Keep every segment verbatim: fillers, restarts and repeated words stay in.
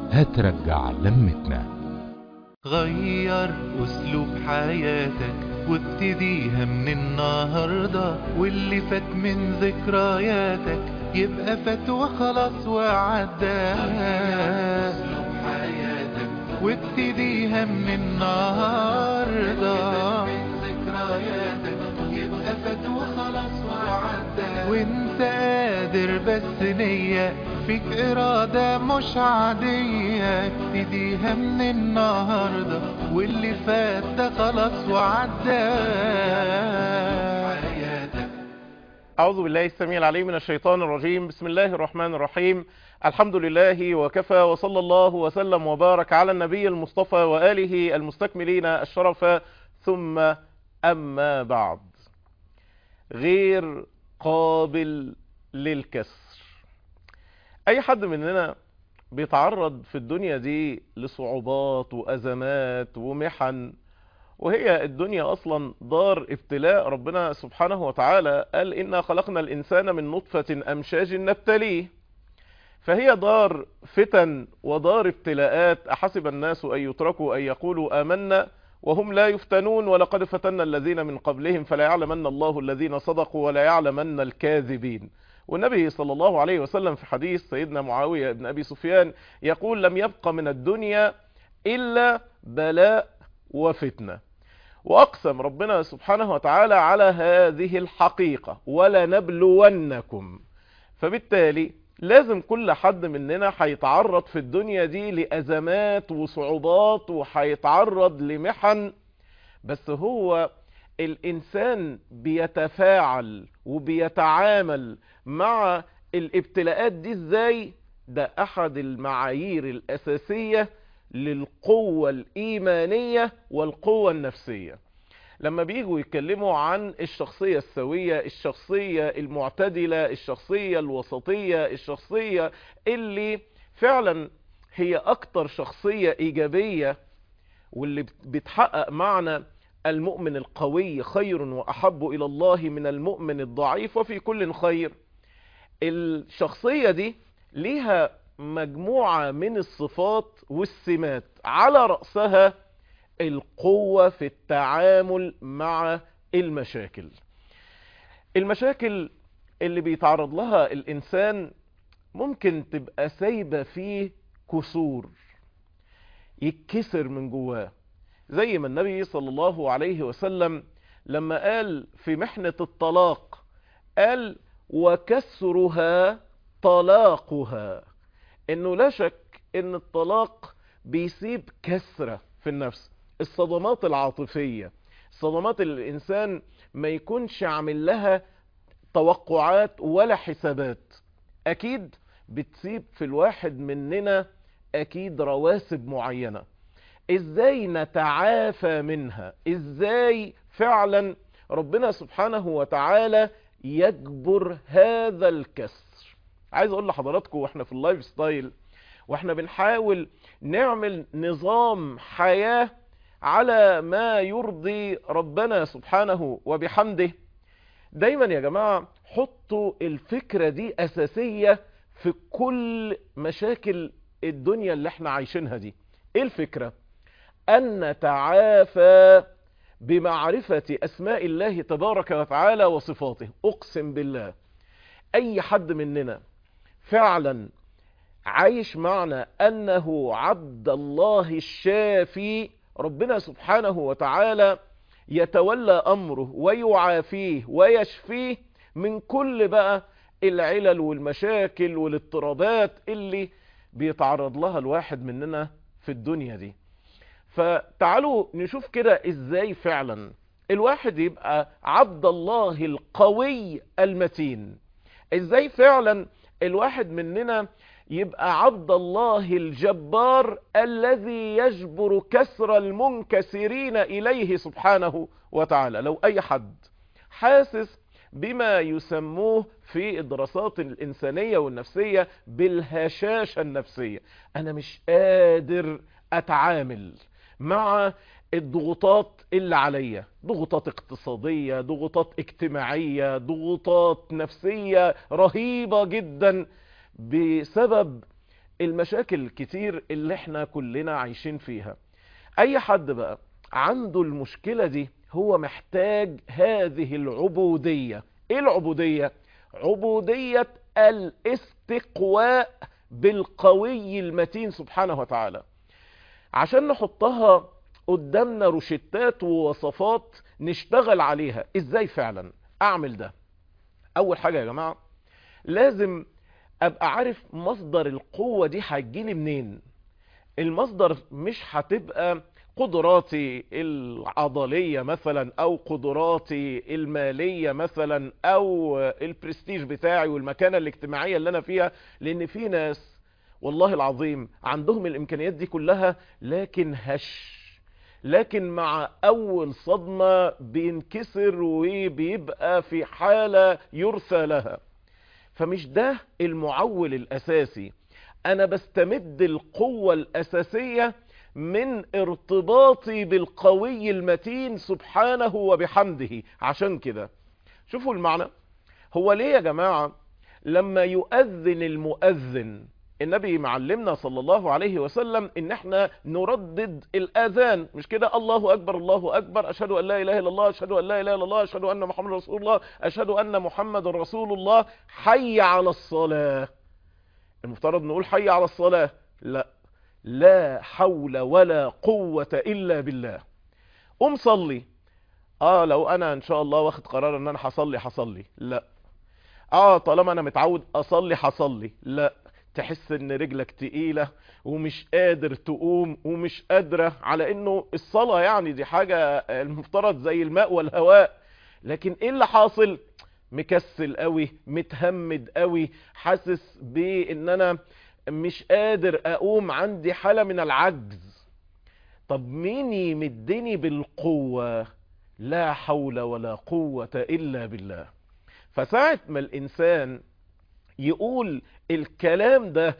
هترجع لمتنا. غير أسلوب حياتك وابتديها من النهاردة، واللي فات من ذكرياتك يبقى فات وخلاص وعدى. أسلوب حياتك وابتديها من النهاردة، ذكرياتك يبقى فات وخلاص وعدى. وانت قادر بس نية فيك إرادة مش عادية، ابتديها من النهاردة واللي فات ده خلاص وعدى. أعوذ بالله السميع العليم من الشيطان الرجيم. بسم الله الرحمن الرحيم. الحمد لله وكفى، وصلى الله وسلم وبارك على النبي المصطفى وآله المستكملين الشرف، ثم أما بعد. غير قابل للكسر. أي حد مننا بيتعرض في الدنيا دي لصعوبات وأزمات ومحن، وهي الدنيا أصلا دار ابتلاء. ربنا سبحانه وتعالى قال إنا خلقنا الإنسان من نطفة أمشاج نبتليه، فهي دار فتن ودار ابتلاءات. أحسب الناس أن يتركوا أن يقولوا آمنا وهم لا يفتنون، ولقد فتنا الذين من قبلهم فلا يعلمن الله الذين صدقوا ولا يعلمن الكاذبين. والنبي صلى الله عليه وسلم في حديث سيدنا معاوية بن أبي سفيان يقول: لم يبق من الدنيا إلا بلاء وفتنة. وأقسم ربنا سبحانه وتعالى على هذه الحقيقة: ولنبلونكم. فبالتالي لازم كل حد مننا هيتعرض في الدنيا دي لأزمات وصعوبات، وهيتعرض لمحن. بس هو الإنسان بيتفاعل وبيتعامل مع الابتلاءات دي ازاي؟ ده أحد المعايير الأساسية للقوة الإيمانية والقوة النفسية. لما بيجوا يتكلموا عن الشخصية السوية، الشخصية المعتدلة، الشخصية الوسطية، الشخصية اللي فعلا هي أكتر شخصية إيجابية، واللي بتحقق معنى المؤمن القوي خير وأحب إلى الله من المؤمن الضعيف وفي كل خير. الشخصية دي ليها مجموعة من الصفات والسمات، على رأسها القوة في التعامل مع المشاكل. المشاكل اللي بيتعرض لها الإنسان ممكن تبقى سايبة فيه كسور، يتكسر من جواه، زي ما النبي صلى الله عليه وسلم لما قال في محنة الطلاق قال: وكسرها طلاقها. انه لا شك ان الطلاق بيسيب كسرة في النفس. الصدمات العاطفية، الصدمات اللي الانسان ما يكونش عامل لها توقعات ولا حسابات، اكيد بتسيب في الواحد مننا اكيد رواسب معينة. ازاي نتعافى منها؟ ازاي فعلا ربنا سبحانه وتعالى يجبر هذا الكسر؟ عايز اقول لحضراتكم، واحنا في اللايف ستايل واحنا بنحاول نعمل نظام حياة على ما يرضي ربنا سبحانه وبحمده، دايما يا جماعة حطوا الفكرة دي اساسية في كل مشاكل الدنيا اللي احنا عايشينها دي. ايه الفكرة؟ ان نتعافى بمعرفة اسماء الله تبارك وتعالى وصفاته. اقسم بالله اي حد مننا فعلا عايش معنى انه عبد الله الشافي، ربنا سبحانه وتعالى يتولى امره ويعافيه ويشفيه من كل بقى العلل والمشاكل والاضطرابات اللي بيتعرض لها الواحد مننا في الدنيا دي. فتعالوا نشوف كده ازاي فعلا الواحد يبقى عبد الله القوي المتين. ازاي فعلا الواحد مننا يبقى عبد الله الجبار الذي يجبر كسر المنكسرين إليه سبحانه وتعالى. لو أي حد حاسس بما يسموه في الدراسات الإنسانية والنفسية بالهشاشة النفسية، أنا مش قادر أتعامل مع الضغوطات اللي عليا، ضغوطات اقتصادية، ضغوطات اجتماعية، ضغوطات نفسية رهيبة جدا بسبب المشاكل الكتير اللي احنا كلنا عايشين فيها. اي حد بقى عنده المشكلة دي هو محتاج هذه العبودية. ايه العبودية؟ عبودية الاستقواء بالقوي المتين سبحانه وتعالى. عشان نحطها قدامنا روشتات ووصفات نشتغل عليها ازاي فعلا اعمل ده. اول حاجة يا جماعة لازم ابقى عارف مصدر القوة دي هتجيلي منين. المصدر مش هتبقى قدراتي العضلية مثلا او قدراتي المالية مثلا او البرستيج بتاعي والمكانة الاجتماعية اللي انا فيها، لان في ناس والله العظيم عندهم الامكانيات دي كلها لكن هش، لكن مع اول صدمة بينكسر وبيبقى في حالة يرثى لها. فمش ده المعول الاساسي. انا بستمد القوة الاساسية من ارتباطي بالقوي المتين سبحانه وبحمده. عشان كده شوفوا المعنى. هو ليه يا جماعة لما يؤذن المؤذن النبي معلمنا صلى الله عليه وسلم ان احنا نردد الاذان، مش كده؟ الله اكبر الله اكبر، اشهد ان لا اله الا الله، اشهد ان لا اله الا الله، اشهد ان محمد رسول الله، اشهد ان محمد رسول الله، حي على الصلاة. المفترض نقول حي على الصلاة، لا، لا حول ولا قوة الا بالله. قم صلي. اه لو انا ان شاء الله واخد قرار ان انا هصلي هصلي، لا. اه طالما انا متعود اصلي هصلي، لا. تحس ان رجلك تقيلة ومش قادر تقوم ومش قادرة، على انه الصلاة يعني دي حاجة المفترض زي الماء والهواء، لكن ايه اللي حاصل؟ مكسل قوي، متهمد قوي، حاسس بان انا مش قادر اقوم، عندي حالة من العجز. طب مين يمدني بالقوة؟ لا حول ولا قوة الا بالله. فساعة ما الانسان يقول الكلام ده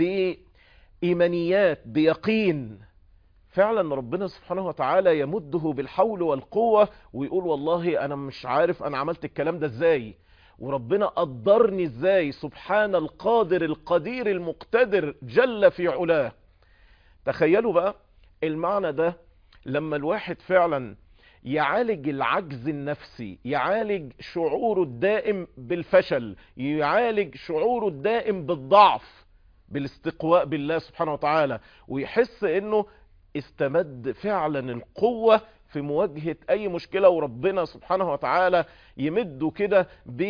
بإيمانيات بيقين، فعلا ربنا سبحانه وتعالى يمده بالحول والقوة ويقول والله انا مش عارف انا عملت الكلام ده ازاي، وربنا قدرني ازاي، سبحان القادر القدير المقتدر جل في علاه. تخيلوا بقى المعنى ده لما الواحد فعلا يعالج العجز النفسي، يعالج شعوره الدائم بالفشل، يعالج شعوره الدائم بالضعف بالاستقواء بالله سبحانه وتعالى، ويحس انه استمد فعلا القوة في مواجهة اي مشكلة، وربنا سبحانه وتعالى يمده كده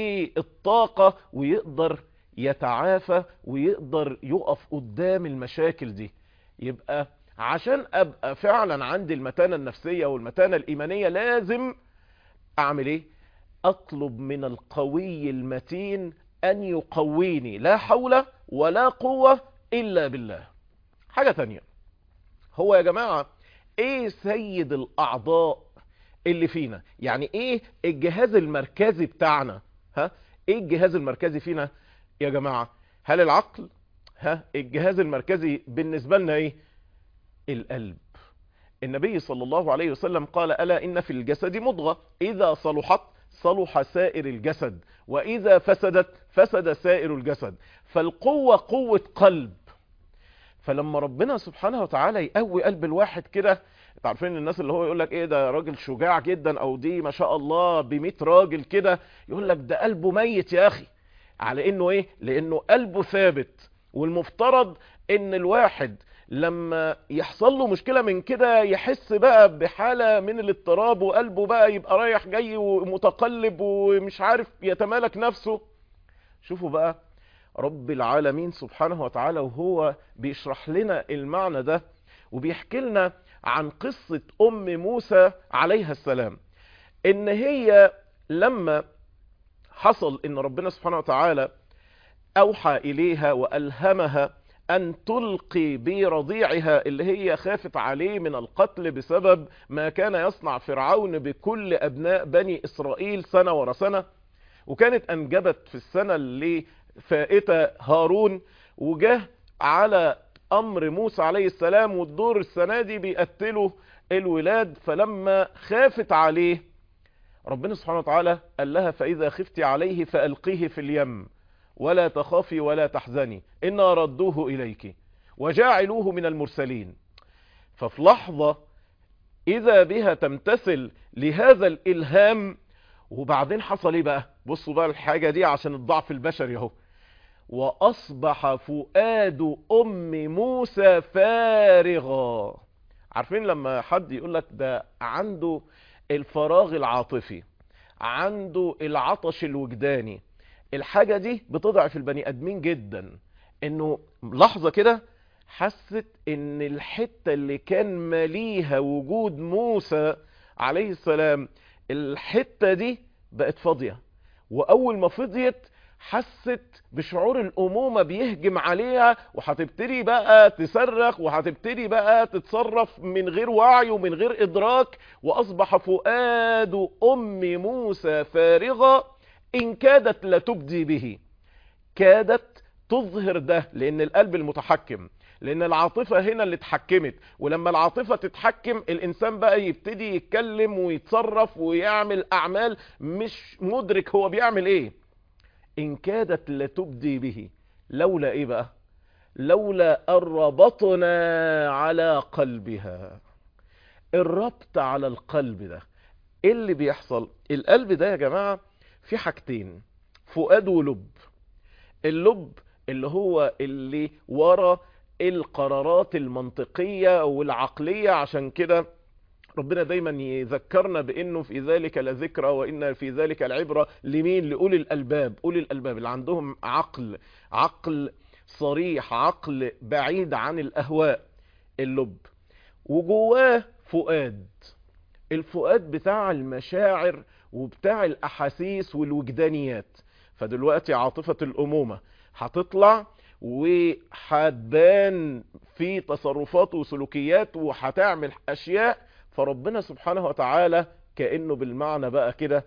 بالطاقة ويقدر يتعافى ويقدر يقف قدام المشاكل دي. يبقى عشان ابقى فعلا عندي المتانة النفسية والمتانة الايمانية لازم اعمل ايه؟ اطلب من القوي المتين ان يقويني، لا حول ولا قوة الا بالله. حاجة تانية، هو يا جماعة ايه سيد الاعضاء اللي فينا؟ يعني ايه الجهاز المركزي بتاعنا؟ ها ايه الجهاز المركزي فينا يا جماعة؟ هل العقل؟ ها الجهاز المركزي بالنسبة لنا ايه؟ القلب. النبي صلى الله عليه وسلم قال ألا إن في الجسد مضغة إذا صلحت صلح سائر الجسد وإذا فسدت فسد سائر الجسد. فالقوة قوة قلب. فلما ربنا سبحانه وتعالى يقوي قلب الواحد كده، تعرفين الناس اللي هو يقول لك ايه ده راجل شجاع جدا، او دي ما شاء الله بمئة راجل كده، يقول لك ده قلبه ميت يا اخي. على انه ايه؟ لانه قلبه ثابت. والمفترض ان الواحد لما يحصل له مشكلة من كده يحس بقى بحالة من الاضطراب، وقلبه بقى يبقى رايح جاي ومتقلب ومش عارف يتمالك نفسه. شوفوا بقى رب العالمين سبحانه وتعالى وهو بيشرح لنا المعنى ده وبيحكي لنا عن قصة ام موسى عليها السلام، ان هي لما حصل ان ربنا سبحانه وتعالى اوحى اليها والهمها ان تلقي برضيعها اللي هي خافت عليه من القتل بسبب ما كان يصنع فرعون بكل ابناء بني اسرائيل سنة ورا سنة، وكانت انجبت في السنة اللي فائتة هارون، وجه على امر موسى عليه السلام والدور السنة دي بيقتلوا الولاد. فلما خافت عليه ربنا سبحانه وتعالى قال لها فاذا خفت عليه فالقيه في اليم ولا تخافي ولا تحزني إنا ردوه إليك. وجاعلوه من المرسلين. ففي لحظة إذا بها تمتثل لهذا الإلهام. وبعدين حصل إيه بقى؟ بصوا بقى الحاجة دي عشان الضعف البشري اهو. وأصبح فؤاد أم موسى فارغا. عارفين لما حد يقولك ده عنده الفراغ العاطفي، عنده العطش الوجداني، الحاجة دي بتضعف البني ادمين جدا. انه لحظة كده حست ان الحتة اللي كان مليها وجود موسى عليه السلام، الحتة دي بقت فاضية. واول ما فضيت حست بشعور الامومة بيهجم عليها، وهتبتدي بقى تصرخ، وهتبتدي بقى تتصرف من غير وعي ومن غير ادراك. واصبح فؤاد ام موسى فارغا ان كادت لتبدي به. كادت تظهر ده لان القلب المتحكم، لان العاطفة هنا اللي اتحكمت. ولما العاطفة تتحكم الانسان بقى يبتدي يتكلم ويتصرف ويعمل اعمال مش مدرك هو بيعمل ايه. إن كادت لتبدي به. لولا إيه بقى؟ لولا أن ربطنا على قلبها. الربط على القلب ده إيه اللي بيحصل؟ القلب ده يا جماعة في حاجتين، فؤاد ولب. اللب اللي هو اللي ورا القرارات المنطقية والعقلية. عشان كده ربنا دايما يذكرنا بانه في ذلك لذكرى وان في ذلك العبرة لمين؟ لأولي الالباب. أولي الالباب اللي عندهم عقل، عقل صريح، عقل بعيد عن الاهواء. اللب وجواه فؤاد، الفؤاد بتاع المشاعر وبتاع الاحاسيس والوجدانيات. فدلوقتي عاطفة الامومة هتطلع وهتبان في تصرفات وسلوكيات وهتعمل اشياء. فربنا سبحانه وتعالى كأنه بالمعنى بقى كده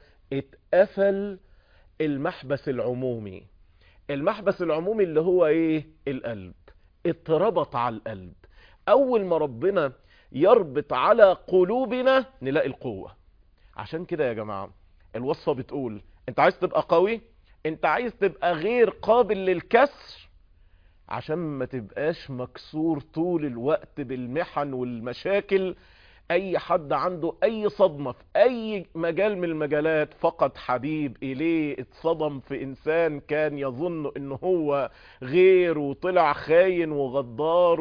اتقفل المحبس العمومي. المحبس العمومي اللي هو ايه؟ القلب. اتربط على القلب. اول ما ربنا يربط على قلوبنا نلاقي القوة. عشان كده يا جماعة الوصفة بتقول انت عايز تبقى قوي، انت عايز تبقى غير قابل للكسر، عشان ما تبقاش مكسور طول الوقت بالمحن والمشاكل. اي حد عنده اي صدمة في اي مجال من المجالات، فقد حبيب اليه، اتصدم في انسان كان يظن انه هو غير وطلع خاين وغدار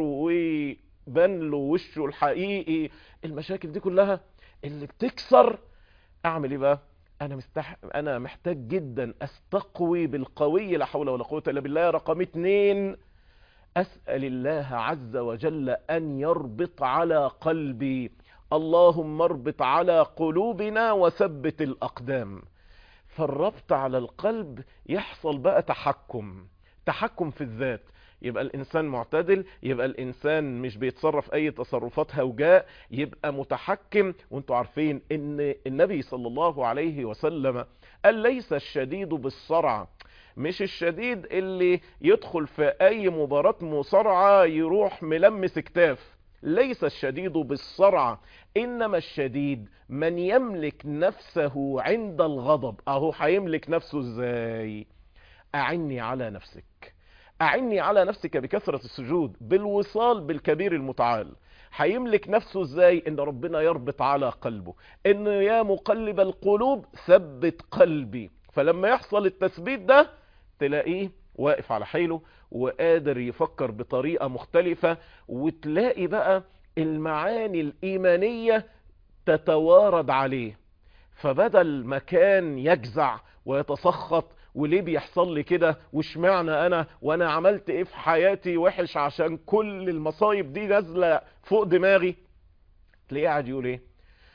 وبان له وشه الحقيقي. المشاكل دي كلها اللي بتكسر. اعمل ايه بقى؟ انا مستح... انا محتاج جدا استقوي بالقوي، لا حول ولا قوة الا بالله. رقم اتنين، اسأل الله عز وجل ان يربط على قلبي. اللهم اربط على قلوبنا وثبت الاقدام. فالربط على القلب يحصل بقى تحكم، تحكم في الذات. يبقى الانسان معتدل، يبقى الانسان مش بيتصرف اي تصرفات هوجاء، يبقى متحكم. وانتوا عارفين ان النبي صلى الله عليه وسلم قال ليس الشديد بالصرع. مش الشديد اللي يدخل في اي مباراة مصارعة يروح ملمس كتاف. ليس الشديد بالصرع، انما الشديد من يملك نفسه عند الغضب. اهو هيملك نفسه ازاي؟ اعني على نفسك، اعني على نفسك بكثرة السجود، بالوصال بالكبير المتعال. هيملك نفسه ازاي؟ ان ربنا يربط على قلبه، انه يا مقلب القلوب ثبت قلبي. فلما يحصل التثبيت ده تلاقيه واقف على حيله وقادر يفكر بطريقة مختلفة. وتلاقي بقى المعاني الإيمانية تتوارد عليه. فبدل ما كان يجزع ويتسخط وليه بيحصل لي كده، واشمعنى انا، وانا عملت ايه في حياتي وحش عشان كل المصايب دي نازله فوق دماغي، تلاقيه قاعد يقول ايه؟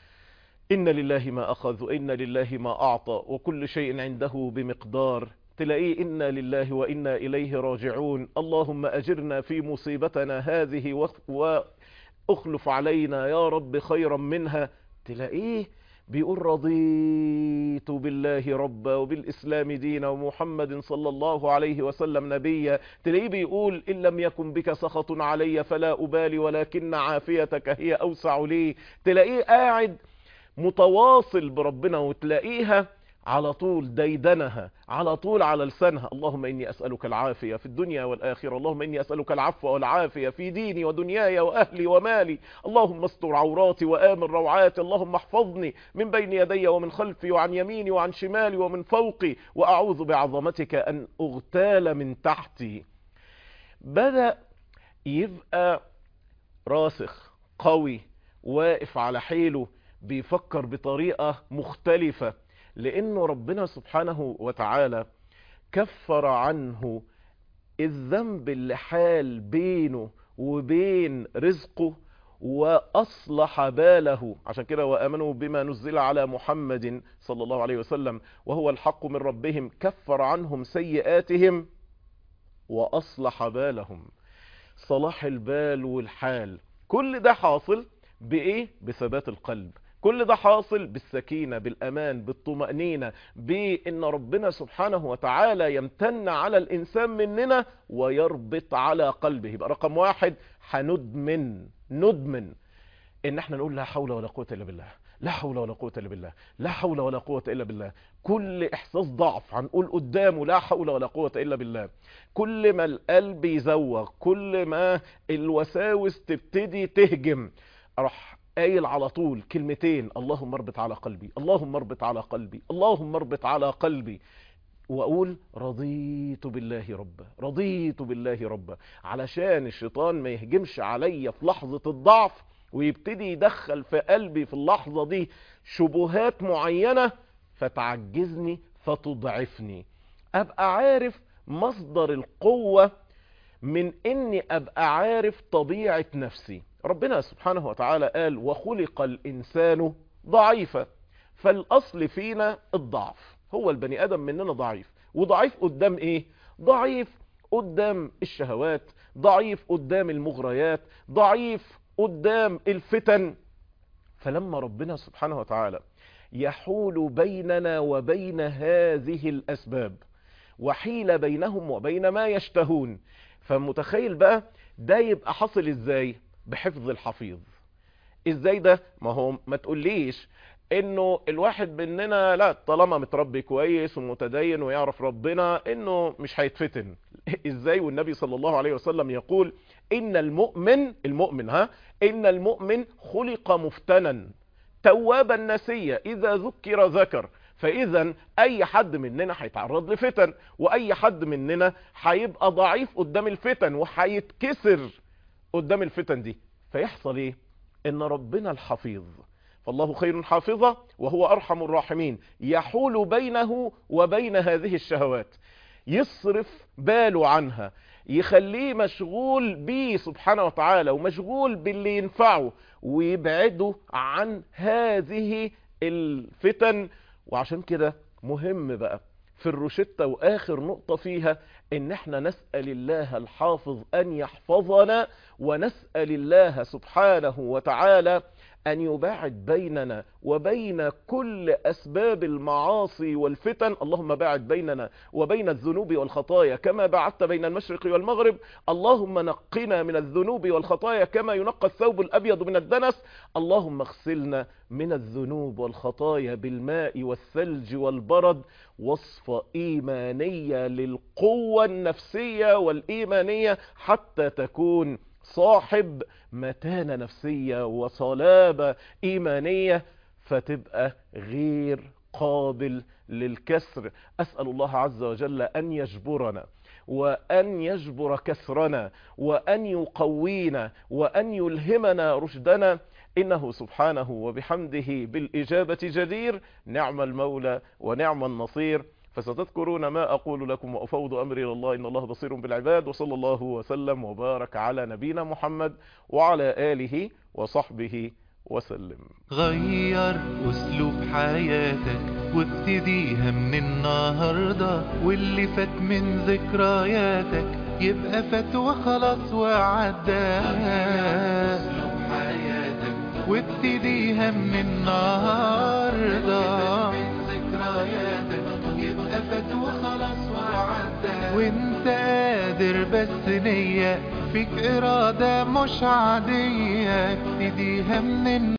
ان لله ما اخذ وان لله ما اعطى وكل شيء عنده بمقدار. تلاقيه إنا لله وإنا إليه راجعون. اللهم أجرنا في مصيبتنا هذه وأخلف علينا يا رب خيرا منها. تلاقيه بيقول رضيت بالله ربا وبالإسلام دينا ومحمد صلى الله عليه وسلم نبيا. تلاقيه بيقول إن لم يكن بك سخط علي فلا أبالي ولكن عافيتك هي أوسع لي. تلاقيه قاعد متواصل بربنا. وتلاقيها على طول ديدنها، على طول على لسانها. اللهم إني أسألك العافية في الدنيا والآخرة، اللهم إني أسألك العفو والعافية في ديني ودنياي وأهلي ومالي، اللهم استر عوراتي وآمن روعاتي، اللهم احفظني من بين يدي ومن خلفي وعن يميني وعن شمالي ومن فوقي، وأعوذ بعظمتك أن أغتال من تحتي. بدأ يبقى راسخ قوي واقف على حيله، بيفكر بطريقة مختلفة، لأنه ربنا سبحانه وتعالى كفر عنه الذنب اللي حال بينه وبين رزقه وأصلح باله. عشان كده وآمنوا بما نزل على محمد صلى الله عليه وسلم وهو الحق من ربهم كفر عنهم سيئاتهم وأصلح بالهم. صلاح البال والحال، كل ده حاصل بإيه؟ بثبات القلب. كل ده حاصل بالسكينة، بالأمان، بالطمأنينة، بأن ربنا سبحانه وتعالى يمتن على الإنسان مننا ويربط على قلبه. يبقى رقم واحد هندمن ندمن ان احنا نقول لا حول ولا قوة الا بالله، لا حول ولا قوة الا بالله، لا حول ولا قوة الا بالله. كل احساس ضعف هنقول قدامه لا حول ولا قوة الا بالله. كل ما القلب يزوغ، كل ما الوساوس تبتدي تهجم، راح قايل على طول كلمتين: اللهم اربط على قلبي، اللهم اربط على قلبي، اللهم اربط على قلبي. واقول رضيت بالله ربا، رضيت بالله ربا، علشان الشيطان ما يهجمش عليا في لحظة الضعف ويبتدي يدخل في قلبي في اللحظة دي شبهات معينة فتعجزني فتضعفني. ابقى عارف مصدر القوة من اني ابقى عارف طبيعة نفسي. ربنا سبحانه وتعالى قال: وخلق الانسان ضعيفا. فالاصل فينا الضعف، هو البني ادم مننا ضعيف. وضعيف قدام ايه؟ ضعيف قدام الشهوات، ضعيف قدام المغريات، ضعيف قدام الفتن. فلما ربنا سبحانه وتعالى يحول بيننا وبين هذه الاسباب وحيل بينهم وبين ما يشتهون، فمتخيل بقى ده يبقى حصل ازاي؟ بحفظ الحفيظ. ازاي ده؟ ما هو ما تقوليش انه الواحد مننا لا طالما متربي كويس ومتدين ويعرف ربنا انه مش هيتفتن. ازاي؟ والنبي صلى الله عليه وسلم يقول: ان المؤمن المؤمن ها ان المؤمن خلق مفتنا توابا نسيا اذا ذكر ذكر. فاذا اي حد مننا هيتعرض لفتن، واي حد مننا هيبقى ضعيف قدام الفتن وهيتكسر قدام الفتن دي. فيحصل ايه؟ ان ربنا الحفيظ، فالله خير حافظة وهو ارحم الراحمين، يحول بينه وبين هذه الشهوات، يصرف باله عنها، يخليه مشغول بيه سبحانه وتعالى ومشغول باللي ينفعه، ويبعده عن هذه الفتن. وعشان كده مهم بقى في الروشتة واخر نقطة فيها ان احنا نسأل الله الحافظ ان يحفظنا، ونسأل الله سبحانه وتعالى ان يباعد بيننا وبين كل اسباب المعاصي والفتن. اللهم باعد بيننا وبين الذنوب والخطايا كما باعدت بين المشرق والمغرب. اللهم نقنا من الذنوب والخطايا كما ينقى الثوب الابيض من الدنس. اللهم اغسلنا من الذنوب والخطايا بالماء والثلج والبرد. وصفة ايمانية للقوة النفسية والايمانية حتى تكون صاحب متانة نفسية وصلابة إيمانية، فتبقى غير قابل للكسر. أسأل الله عز وجل أن يجبرنا وأن يجبر كسرنا وأن يقوينا وأن يلهمنا رشدنا، إنه سبحانه وبحمده بالإجابة جدير. نعم المولى ونعم النصير. فستذكرون ما أقول لكم وأفوض أمري إلى الله، إن الله بصير بالعباد. وصلى الله وسلم وبارك على نبينا محمد وعلى آله وصحبه وسلم. غير أسلوب حياتك وابتديها من النهاردة، واللي فات من ذكرياتك يبقى فات وخلاص وعدى. وابتديها من النهاردة، فات وخلاص وعدى. وانت قادر بس نية، فيك إرادة مش عادية، ابتديها من